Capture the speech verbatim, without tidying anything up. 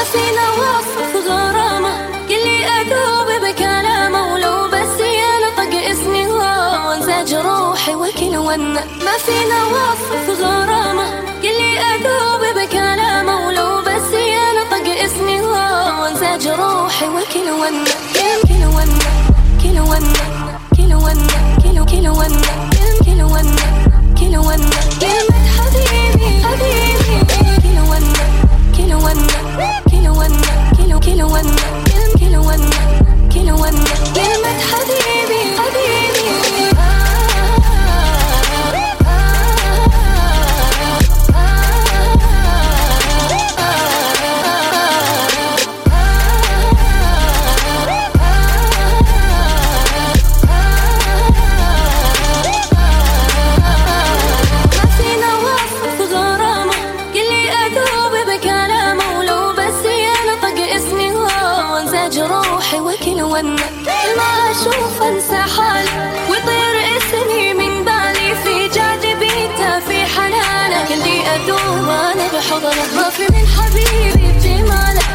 فينا وصف غرامة، قلي أذوب بكلامه، ولو بس ينطق اسمي وانسى جروحي وكل ونا. ما فينا وصف غرامة، قلي أذوب بكلامه، ولو بس ينطق اسمي وانسى جروحي وكل ونا. كل ونا كل ونا كل ونا كل كل ونا كل ونا كل ونا كلمة حبيبي حبيبي. كل ونا كل ونا كل ونا كل كل ونا كل ونا كل ونا كلمة حبيبي حبيبي. جروحي وكل ونا ما أشوف أنسى حالي، ويطير اسمي من بالي في جاذبيته في حنانه. كلي أدوب أنا بحضنه، ما في من حبيبي بجماله